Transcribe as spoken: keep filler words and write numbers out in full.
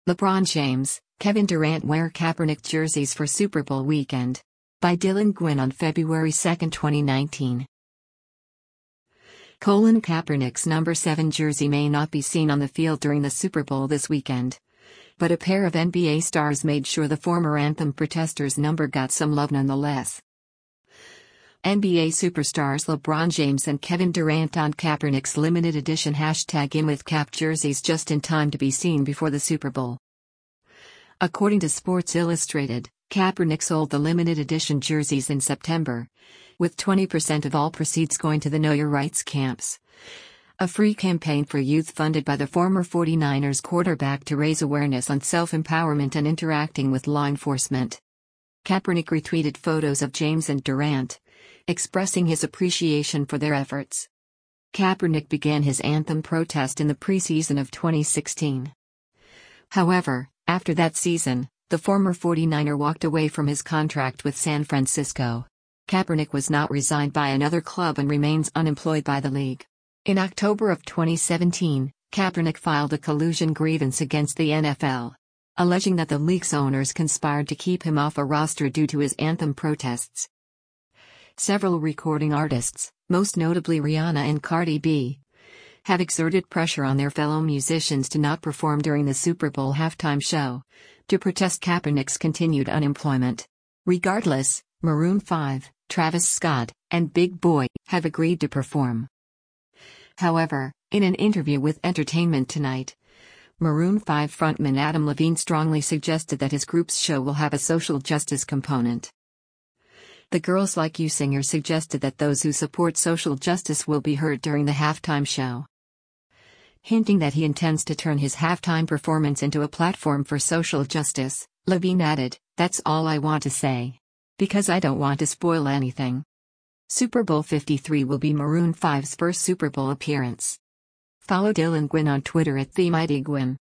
LeBron James, Kevin Durant wear Kaepernick jerseys for Super Bowl weekend. By Dylan Gwynn on February second, twenty nineteen. Colin Kaepernick's number seven jersey may not be seen on the field during the Super Bowl this weekend. But a pair of N B A stars made sure the former anthem protester's number got some love nonetheless. N B A superstars LeBron James and Kevin Durant donned Kaepernick's limited edition hashtag In With Cap jerseys just in time to be seen before the Super Bowl. According to Sports Illustrated, Kaepernick sold the limited edition jerseys in September, with twenty percent of all proceeds going to the Know Your Rights camps, a free campaign for youth funded by the former forty-niners quarterback to raise awareness on self-empowerment and interacting with law enforcement. Kaepernick retweeted photos of James and Durant, expressing his appreciation for their efforts. Kaepernick began his anthem protest in the preseason of twenty sixteen. However, after that season, the former forty-niner walked away from his contract with San Francisco. Kaepernick was not re-signed by another club and remains unemployed by the league. In October of twenty seventeen, Kaepernick filed a collusion grievance against the N F L, alleging that the league's owners conspired to keep him off a roster due to his anthem protests. Several recording artists, most notably Rihanna and Cardi B, have exerted pressure on their fellow musicians to not perform during the Super Bowl halftime show, to protest Kaepernick's continued unemployment. Regardless, Maroon five, Travis Scott, and Big Boi have agreed to perform. However, in an interview with Entertainment Tonight, Maroon five frontman Adam Levine strongly suggested that his group's show will have a social justice component. The Girls Like You singer suggested that those who support social justice will be heard during the halftime show. Hinting that he intends to turn his halftime performance into a platform for social justice, Levine added, "That's all I want to say. Because I don't want to spoil anything." Super Bowl fifty-three will be Maroon five's first Super Bowl appearance. Follow Dylan Gwynn on Twitter at TheMightyGwynn.